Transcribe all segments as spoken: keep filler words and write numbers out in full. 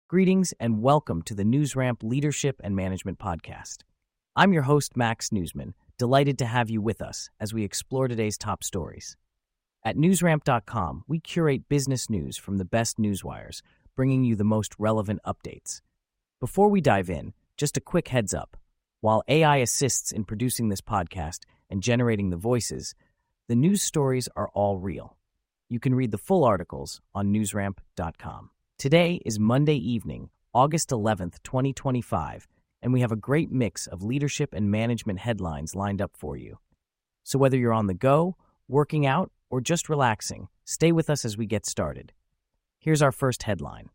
Greetings and welcome to the NewsRamp Leadership and Management Podcast. I'm your host, Max Newsman, delighted to have you with us as we explore today's top stories. At newsramp dot com, we curate business news from the best newswires, bringing you the most relevant updates. Before we dive in, just a quick heads up. While A I assists in producing this podcast and generating the voices, the news stories are all real. You can read the full articles on newsramp dot com. Today is Monday evening, August eleventh, twenty twenty-five, and we have a great mix of leadership and management headlines lined up for you. So whether you're on the go, working out, or just relaxing, stay with us as we get started. Here's our first headline.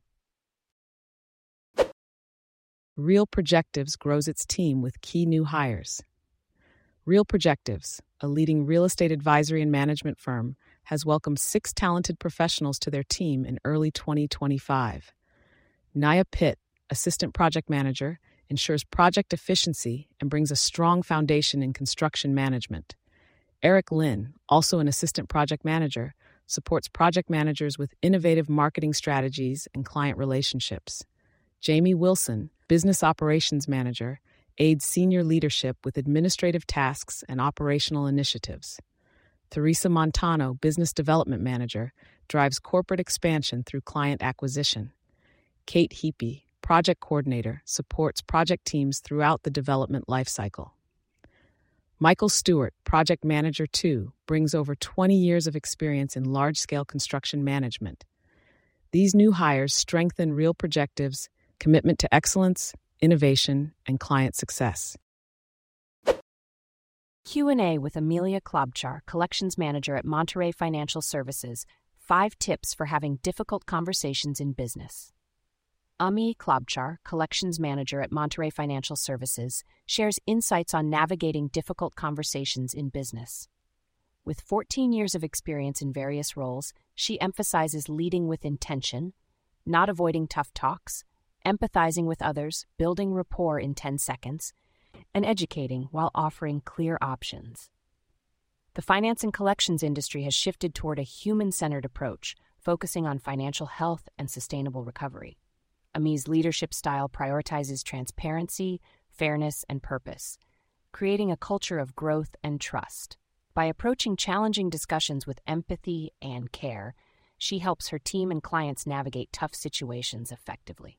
Real Projectives grows its team with key new hires. Real Projectives, a leading real estate advisory and management firm, has welcomed six talented professionals to their team in early twenty twenty-five. Naya Pitt, Assistant Project Manager, ensures project efficiency and brings a strong foundation in construction management. Eric Lin, also an Assistant Project Manager, supports project managers with innovative marketing strategies and client relationships. Jamie Wilson, Business Operations Manager, aids senior leadership with administrative tasks and operational initiatives. Theresa Montano, Business Development Manager, drives corporate expansion through client acquisition. Kate Heapy, Project Coordinator, supports project teams throughout the development lifecycle. Michael Stewart, Project Manager two, brings over twenty years of experience in large-scale construction management. These new hires strengthen Real Projectives' commitment to excellence, innovation, and client success. Q and A with Amelia Klobchar, Collections Manager at Monterey Financial Services. Five tips for having difficult conversations in business. Ami Klobchar, Collections Manager at Monterey Financial Services, shares insights on navigating difficult conversations in business. With fourteen years of experience in various roles, she emphasizes leading with intention, not avoiding tough talks, empathizing with others, building rapport in ten seconds, and educating while offering clear options. The finance and collections industry has shifted toward a human-centered approach, focusing on financial health and sustainable recovery. Ami's leadership style prioritizes transparency, fairness, and purpose, creating a culture of growth and trust. By approaching challenging discussions with empathy and care, she helps her team and clients navigate tough situations effectively.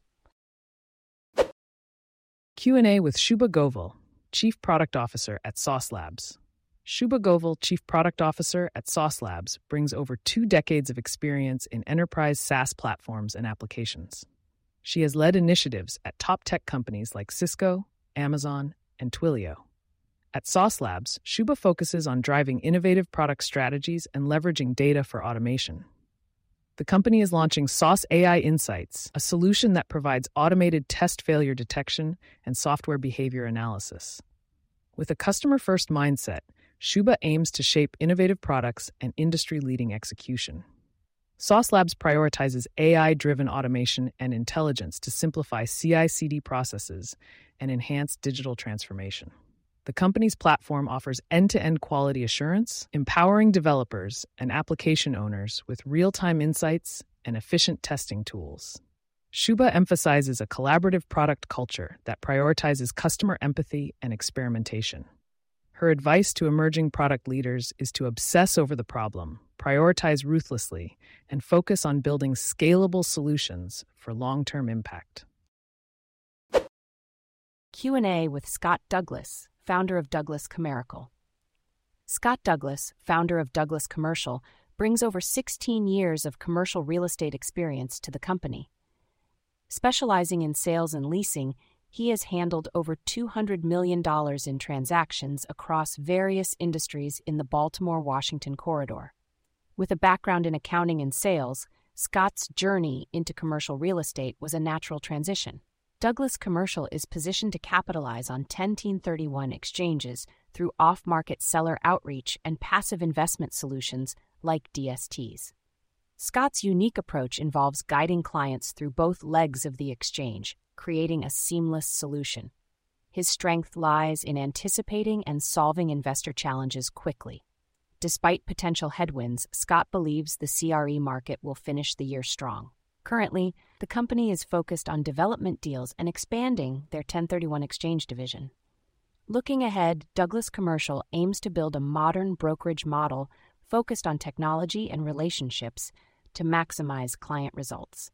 Q and A with Shubha Goval, Chief Product Officer at Sauce Labs. Shubha Goval, Chief Product Officer at Sauce Labs, brings over two decades of experience in enterprise SaaS platforms and applications. She has led initiatives at top tech companies like Cisco, Amazon, and Twilio. At Sauce Labs, Shubha focuses on driving innovative product strategies and leveraging data for automation. The company is launching Sauce A I Insights, a solution that provides automated test failure detection and software behavior analysis. With a customer-first mindset, Shubha aims to shape innovative products and industry-leading execution. Sauce Labs prioritizes A I-driven automation and intelligence to simplify C I C D processes and enhance digital transformation. The company's platform offers end-to-end quality assurance, empowering developers and application owners with real-time insights and efficient testing tools. Shubha emphasizes a collaborative product culture that prioritizes customer empathy and experimentation. Her advice to emerging product leaders is to obsess over the problem, prioritize ruthlessly, and focus on building scalable solutions for long-term impact. Q and A with Scott Douglas, founder of Douglas Commercial. Scott Douglas, founder of Douglas Commercial, brings over sixteen years of commercial real estate experience to the company. Specializing in sales and leasing, he has handled over two hundred million dollars in transactions across various industries in the Baltimore-Washington corridor. With a background in accounting and sales, Scott's journey into commercial real estate was a natural transition. Douglas Commercial is positioned to capitalize on ten thirty-one exchanges through off-market seller outreach and passive investment solutions like D S Ts. Scott's unique approach involves guiding clients through both legs of the exchange, creating a seamless solution. His strength lies in anticipating and solving investor challenges quickly. Despite potential headwinds, Scott believes the C R E market will finish the year strong. Currently, the company is focused on development deals and expanding their ten thirty-one exchange division. Looking ahead, Douglas Commercial aims to build a modern brokerage model focused on technology and relationships to maximize client results.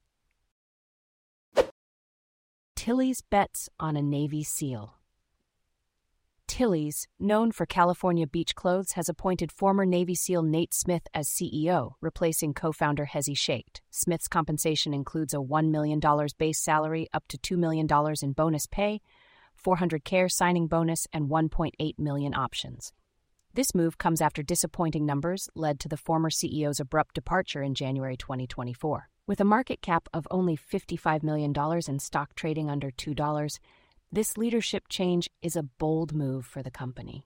Tilly's bets on a Navy SEAL. Tilly's, known for California beach clothes, has appointed former Navy SEAL Nate Smith as C E O, replacing co-founder Hezi Sheikh. Smith's compensation includes a one million dollars base salary, up to two million dollars in bonus pay, four hundred K signing bonus, and one point eight million dollars options. This move comes after disappointing numbers led to the former C E O's abrupt departure in January twenty twenty-four. With a market cap of only fifty-five million dollars and stock trading under two dollars, this leadership change is a bold move for the company.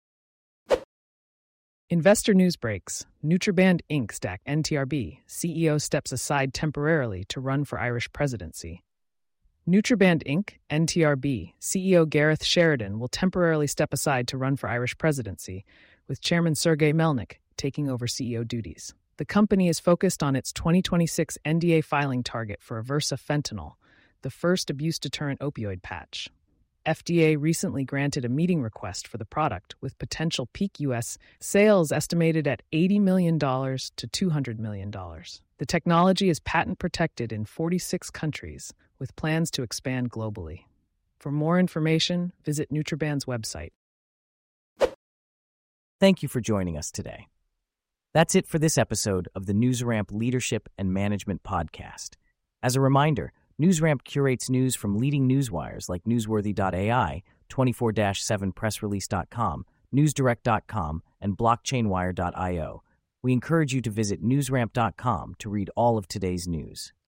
Investor news breaks. Nutriband Incorporated stack N T R B. C E O steps aside temporarily to run for Irish presidency. Nutriband Incorporated, N T R B, C E O Gareth Sheridan will temporarily step aside to run for Irish presidency, with Chairman Sergey Melnik taking over C E O duties. The company is focused on its twenty twenty-six N D A filing target for Aversa fentanyl, the first abuse-deterrent opioid patch. F D A recently granted a meeting request for the product, with potential peak U S sales estimated at eighty million dollars to two hundred million dollars. The technology is patent-protected in forty-six countries, with plans to expand globally. For more information, visit Nutriband's website. Thank you for joining us today. That's it for this episode of the NewsRamp Leadership and Management Podcast. As a reminder, NewsRamp curates news from leading newswires like newsworthy dot A I, twenty-four seven press release dot com, newsdirect dot com, and blockchain wire dot io. We encourage you to visit newsramp dot com to read all of today's news.